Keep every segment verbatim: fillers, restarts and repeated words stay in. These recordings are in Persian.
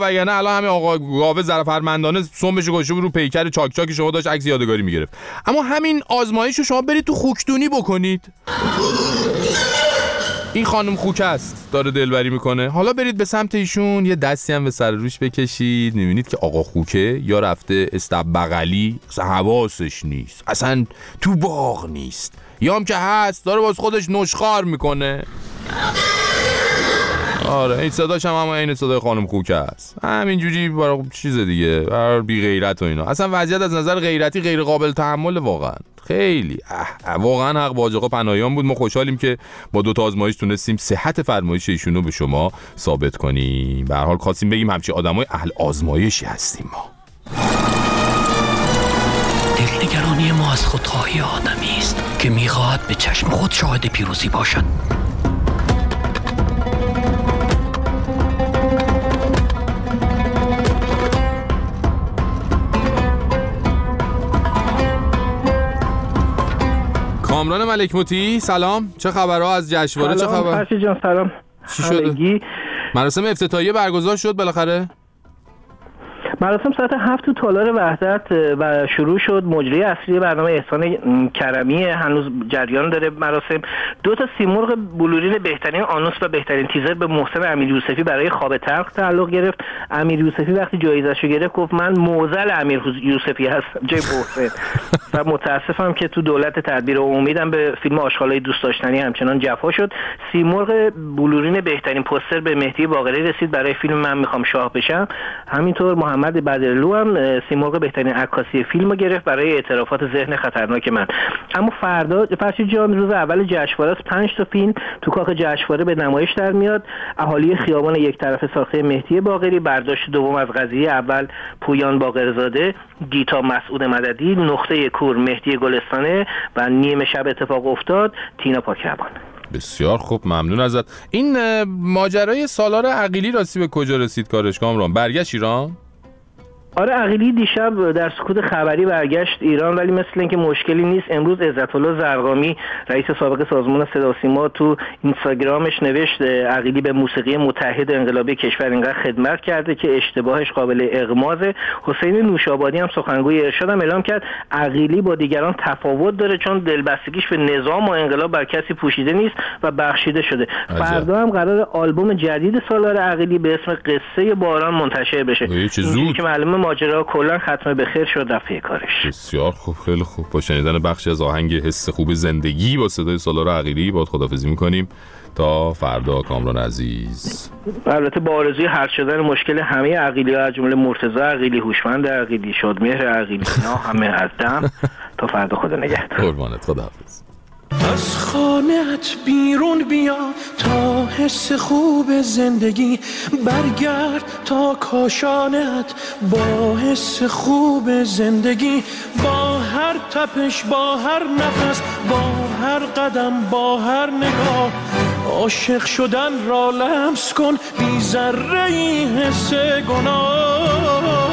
وگرنه الان همین آقا گاوه ظرفمندانه سمش گوشه رو پیکر چاک چاک شما داشت عکس یادگاری میگرفت. اما همین آزمایشو شما برید تو خوکدونی بکنید. این خانم خوک است، داره دلبری میکنه. حالا برید به سمت ایشون یه دستی هم به سر روش بکشید، میبینید که آقا خوکه یا رفته استب بغلی، اصلا حواسش نیست، اصلا تو باغ نیست، یا هم که هست داره باز خودش نشخوار میکنه. آره این صداش هم همه این صدای خانم خوکه است، همینجوری برای چیز دیگه، برای بی غیرت و اینا. اصلا وضعیت از نظر غیرتی غیر قابل تحمل واقعا، خیلی اه واقعا حق با آقا پناهیان بود. ما خوشحالیم که با دو تا آزمایش تونستیم صحت فرمایش ایشونو به شما ثابت کنیم. به هر حال خواستیم بگیم همچین آدمای اهل آزمایشی هستیم ما. دلنگرانی ما از خودخواهی آدمی است که میخواهد به چشم خود شاهد پیروزی باشد. کامران ملک موتی سلام، چه خبرها از جشنواره؟ چه خبر؟ فرشید جان سلام. چی شده؟ مراسم افتتاحیه برگزار شد بالاخره؟ مراسم ساعت هفت تو تالار وحدت و شروع شد. مجری اصلی برنامه احسان کرمی هنوز جریان داره. مراسم دو تا سیمرغ بلورین بهترین آنوس و بهترین تیزر به محسن امیر یوسفی برای خواب تلخ تعلق گرفت. امیر یوسفی وقتی جایزه‌شو گرفت گفت من موزل امیر یوسفی هستم جای محسن و متاسفم که تو دولت تدبیر امیدم به فیلم آشغالای دوست داشتنی همچنان جفا شد. سیمرغ بلورین بهترین پوستر به مهدی باقری رسید برای فیلم من میخوام شاه بشم. همینطور محمد بدرلو هم سیمرغ بهترین عکاسی فیلمو گرفت برای اعترافات ذهن خطرناک من. اما فردا فرشید جان روز اول جشنواره پنج تا فیلم تو کاخ جشنواره به نمایش در میاد. اهالی خیابان یک طرفه ساخته مهدی باقری، برداشت دوم از قضیه اول پویان باقرزاده، گیتا مسعود مددی، نقطه کور مهدی گلستانه و نیم شب اتفاق افتاد تینا پاکربان. بسیار خوب، ممنون ازت. این ماجرای سالار عقیلی راستی به کجا رسید کارش کامران؟ برگشت ایران؟ آره عقیلی دیشب در سکوت خبری برگشت ایران، ولی مثل اینکه مشکلی نیست. امروز عزت‌الله زرقامی رئیس سابق سازمان صدا و سیما تو اینستاگرامش نوشت عقیلی به موسیقی متحد انقلابی کشور اینقدر خدمت کرده که اشتباهش قابل اغماضه. حسین نوشابادی هم سخنگوی ارشاد هم اعلام کرد عقیلی با دیگران تفاوت داره چون دلبستگیش به نظام و انقلاب بر کسی پوشیده نیست و بخشیده شده. فردا هم قرار آلبوم جدید سالار عقیلی به اسم قصه باران منتشر بشه. چه که معلومه ماجرا کلا ختم به خیر شد رفیع کارش. بسیار خوب، خیلی خوب. با شنیدن بخشی از آهنگ حس خوب زندگی با صدای سالار عقیلی باهات خداحافظی می‌کنیم تا فردا کامران عزیز. البته با آرزوی حل شدن مشکل همه عقیلی‌ها از جمله مرتضی عقیلی، هوشمند عقیلی، شادمهر عقیلی، اینا همه از دم تا فردا خدا نگهدار. قربانت، خداحافظ. از خانه‌ات بیرون بیا تا حس خوب زندگی، برگرد تا کاشانه‌ات با حس خوب زندگی، با هر تپش، با هر نفس، با هر قدم، با هر نگاه، عاشق شدن را لمس کن بی ذره‌ای حس گناه.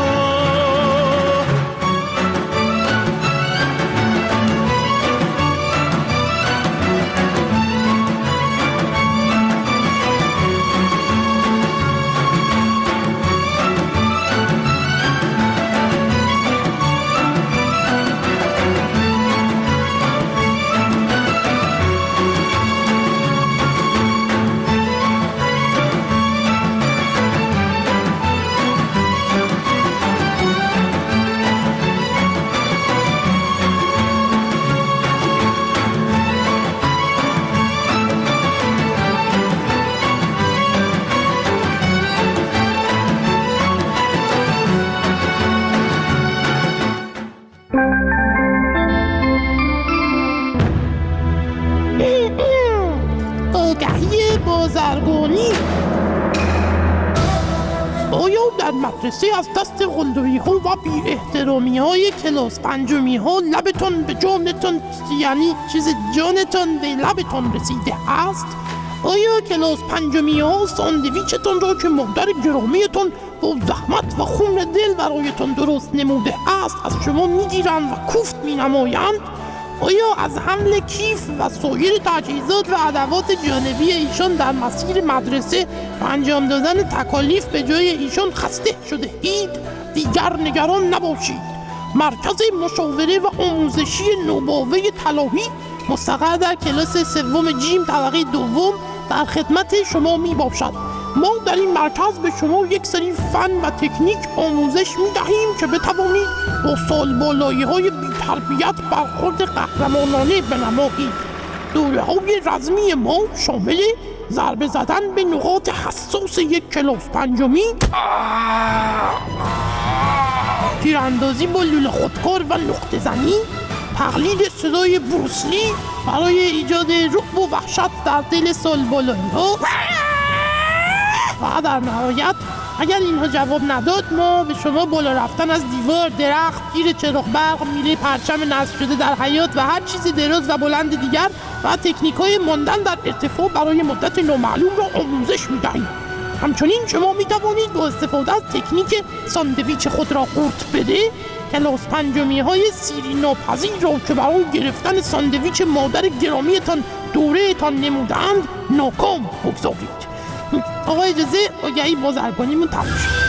مدرسه از دست قلدری ها و بی احترامی های کلاس پنجمی ها لبتون به جانتون، یعنی چیز جانتون به لبتون رسیده است؟ آیا کلاس پنجمی ها ساندویچتون را که مادر گرامیتون با زحمت و خون دل برایتون درست نموده است از شما میگیرند و کوفت مینمایند؟ آیا از حمل کیف و سایر تجهیزات و ادوات جانبی ایشان در مسیر مدرسه و انجام دادن تکالیف به جای ایشان خسته شده اید؟ دیگر نگران نباشید. مرکز مشاوره و آموزشی نوباوه طلاهی مستقر در کلاس سوم جیم طبقه دوم در خدمت شما می باشد. ما در این مرکز به شما یک سری فن و تکنیک آموزش می دهیم که بتوانید با سالبالایی های بی تربیت برخورد قهرمانانه بنمایید. دوره های رزمی ما شامل ضربه زدن به نقاط حساس یک کلاس پنجمی، تیراندازی با لوله خودکار و نقطه زنی، تقلید صدای بروسلی برای ایجاد رعب و وحشت در دل سالبالایی ها و در نهایت اگر اینها جواب نداد ما به شما بالا رفتن از دیوار، درخت، گیر چراغ برق، میله پرچم نصب شده در حیاط و هر چیز دراز و بلند دیگر و تکنیک های ماندن در ارتفاع برای مدت نامعلوم را آموزش می‌دهیم. همچنین شما می‌توانید با استفاده از تکنیک ساندویچ خود را قورت بده کلاس پنجمی های سیری ناپذیر را که برای گرفتن ساندویچ مادر گرامیتان دوره تان نمودند ناکام بگذارید. آقا اجازه آگهی بازرگانیمون تموم شد.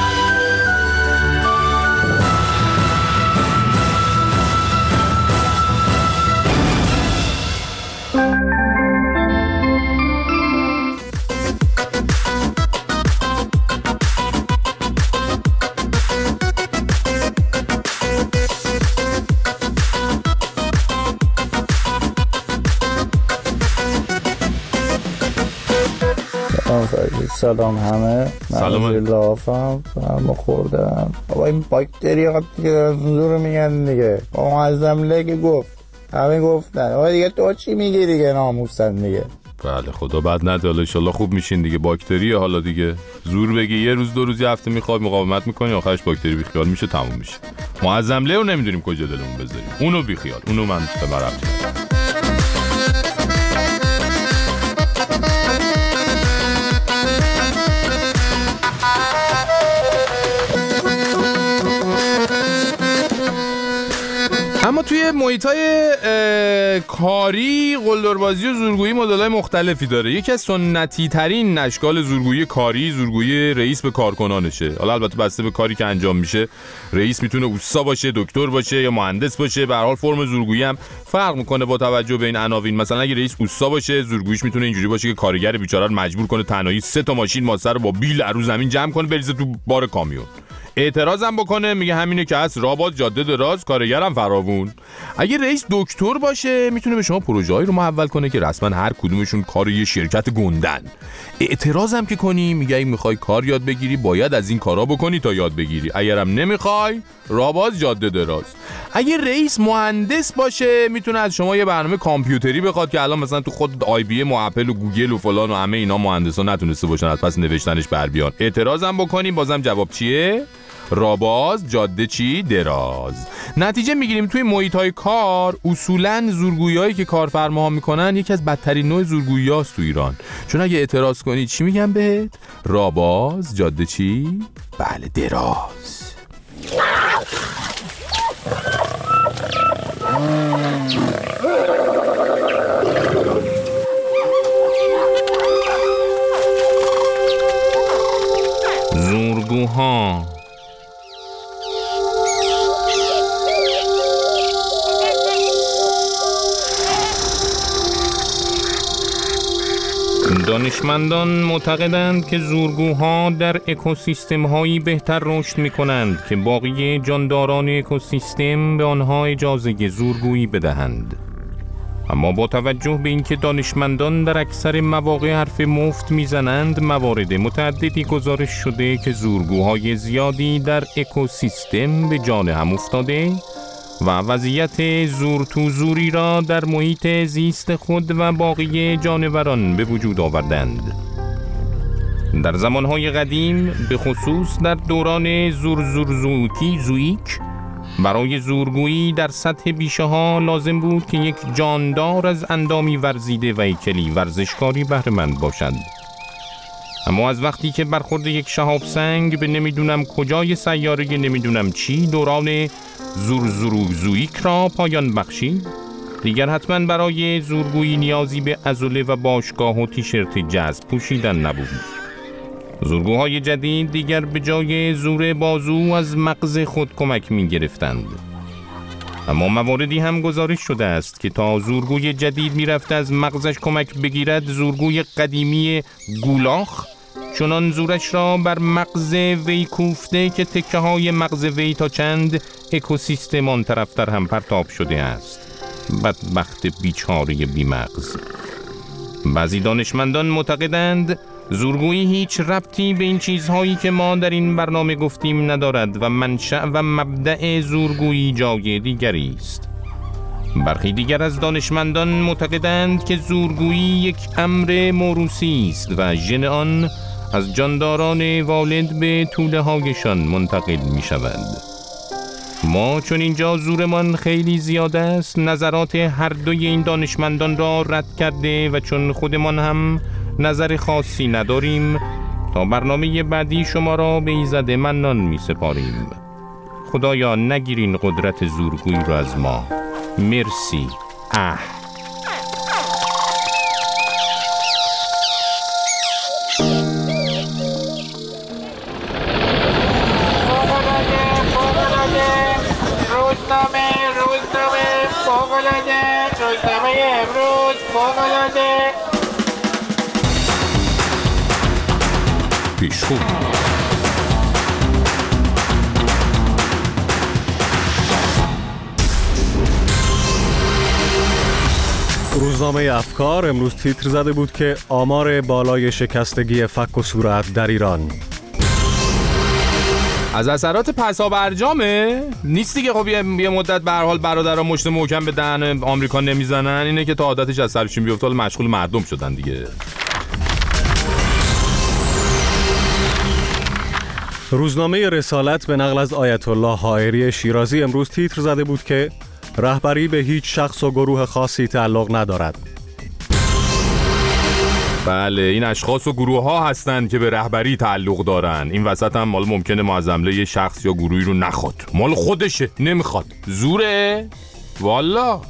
سلام همه. سلام. من لافم فرما خوردم. بابا این باکتری ها دیگه زور میگن دیگه. با معظم که گفت همه گفتن. آقا دیگه تو چی میگی دیگه ناموسن دیگه. بله خدا بد نده، ان شاءالله خوب میشین دیگه. باکتری حالا دیگه زور بگی یه روز دو روز یه هفته میخواد مقاومت میکنی آخرش باکتری بیخیال میشه تموم میشه. معظم له رو نمیدونیم کجا دلمون بذاریم. اونو بیخیال. اونو من به مرام اما توی محیطای کاری قلدربازی و زورگویی مدل‌های مختلفی داره. یکی از سنتی ترین اشکال زورگویی کاری زورگویی رئیس به کارکنانشه. حالا البته بسته به کاری که انجام میشه رئیس میتونه اوستا باشه، دکتر باشه یا مهندس باشه. به هر حال فرم زورگویی هم فرق میکنه با توجه به این عناوین. مثلا اگه رئیس اوستا باشه زورگوییش میتونه اینجوری باشه که کارگر بیچاره رو مجبور کنه تنهایی سه تا ماشین ماسه رو با بیل رو زمین جمع کنه بریزه تو بار کامیون. اعتراض هم بکنه میگه همینه که هست، رابط جاده دراز، کارگرم فراوون. اگه رئیس دکتر باشه میتونه به شما پروژه‌ای رو محول کنه که رسما هر کدومشون کار یه شرکت گندن. اعتراض هم که کنی میگه اگه میخوای کار یاد بگیری باید از این کارا بکنی تا یاد بگیری، اگرم نمیخوای رابط جاده دراز. اگه رئیس مهندس باشه میتونه از شما یه برنامه کامپیوتری بخواد که الان مثلا تو خود آی بی ام و اپل و گوگل و فلان و همه اینا مهندسا نتونسته باشن از پس نوشتنش بر بیان. اعتراض هم بکنیم بازم جواب چیه؟ راباز جاده چی دراز. نتیجه میگیریم توی محیط‌های کار اصولاً زورگویی‌هایی که کارفرماها میکنن یکی از بدترین نوع زورگویی‌هاست تو ایران. چون اگه اعتراض کنی چی میگن بهت؟ راباز جاده چی؟ بله دراز. زورگوها دانشمندان معتقدند که زورگوها در اکوسیستم‌هایی بهتر رشد می‌کنند که باقی جانداران اکوسیستم به آنها اجازه زورگویی بدهند. اما با توجه به اینکه دانشمندان در اکثر مواقع حرف مفت میزنند، موارد متعددی گزارش شده که زورگوهای زیادی در اکوسیستم به جان هم افتاده و وضعیت زور تو زوری را در محیط زیست خود و باقی جانوران به وجود آوردند. در زمانهای قدیم به خصوص در دوران زور زور زویکی زویک برای زورگویی در سطح بیشه ها لازم بود که یک جاندار از اندامی ورزیده و هیکلی ورزشکاری بهره مند باشد. اما از وقتی که برخورد یک شهاب سنگ به نمیدونم کجای سیاره نمیدونم چی دوران زور زور زویک را پایان بخشید، دیگر حتما برای زورگویی نیازی به عضله و باشگاه و تیشرت جذب پوشیدن نبود. زورگوهای جدید دیگر به جای زور بازو از مغز خود کمک می گرفتند. اما مواردی هم گزارش شده است که تا زورگوی جدید می رفت از مغزش کمک بگیرد، زورگوی قدیمی گولاخ چنان زورش را بر مغز وی کوفته که تکه های مغز وی تا چند اکوسیستم آن طرفتر هم پرتاب شده است. بدبخت بیچاره بی مغز. بعضی دانشمندان معتقدند زورگویی هیچ ربطی به این چیزهایی که ما در این برنامه گفتیم ندارد و منشأ و مبدأ زورگویی جای دیگری است. برخی دیگر از دانشمندان معتقدند که زورگویی یک امر موروثی است و ژن آن از جانداران والد به توله هایشان منتقل می شود. ما چون اینجا زورمان خیلی زیاد است، نظرات هر دوی این دانشمندان را رد کرده و چون خودمان هم نظر خاصی نداریم، تا برنامه بعدی شما را به ایزد منان می سپاریم. خدایا نگیرین قدرت زورگویی را از ما. مرسی. اه روزنامه روزنامه فوق‌العاده روزنامه امروز فوق‌العاده پیشخون. روزنامه افکار امروز تیتر زده بود که آمار بالای شکستگی فک و صورت در ایران از اثرات پسا برجامه نیست دیگه. خب یه مدت به هر حال برادران مشت محکم به دهن آمریکا نمیزنن، اینه که تا عادتش از سرشون بیفته مشغول مردم شدن دیگه. روزنامه رسالت به نقل از آیت الله حائری شیرازی امروز تیتر زده بود که رهبری به هیچ شخص و گروه خاصی تعلق ندارد. بله، این اشخاص و گروه ها هستند که به رهبری تعلق دارن. این وسط هم مال ممکنه معظمله یه شخص یا گروهی رو نخواد، مال خودشه نمیخواد، زوره والا.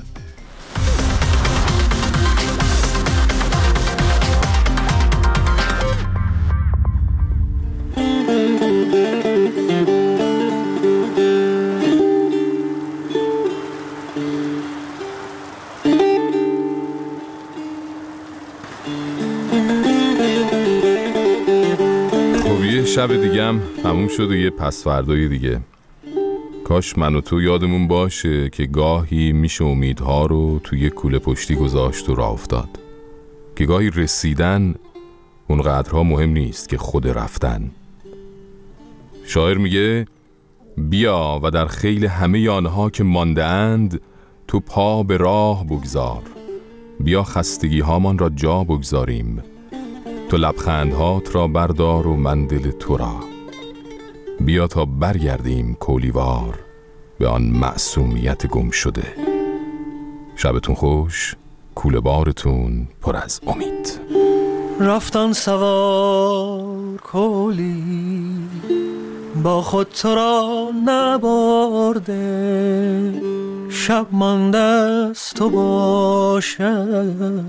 شب دیگه هم تموم شد و یه پس فردای دیگه. کاش من و تو یادمون باشه که گاهی میشه امیدها رو توی کوله پشتی گذاشت و راه افتاد، که گاهی رسیدن اونقدرها مهم نیست که خود رفتن. شاعر میگه بیا و در خیل همه آنها که مانده اند تو پا به راه بگذار، بیا خستگی هامان را جا بگذاریم، تو لبخندهات را بردار و من دل تو را، بیا تا برگردیم کولیوار به آن معصومیت گم شده. شبتون خوش، کوله بارتون پر از امید. رفتن سوار کولی با خود تو را نبرده، شب مانده است تو باشد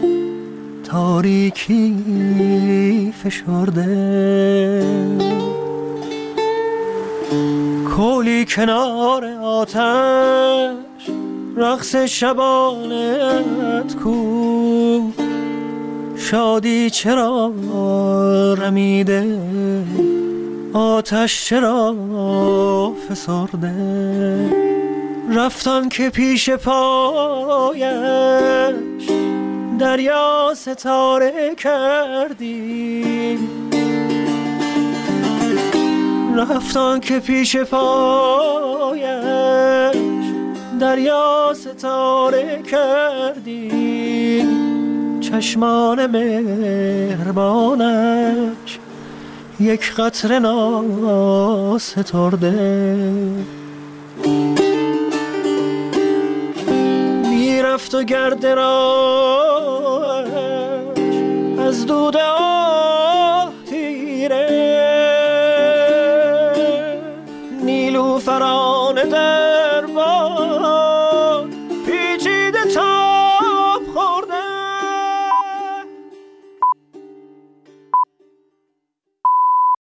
تاریکی فشرده، کولی کنار آتش رقص شبانت کو، شادی چرا رمیده آتش چرا فسرده، رفتن که پیش پایش دریا ستاره کردی، رفتن که پیش پایش دریا ستاره کردی، چشمان مهربانش یک قطره ناسترده، میرفت و گرد راش از دود آه تیره، نیلوفران در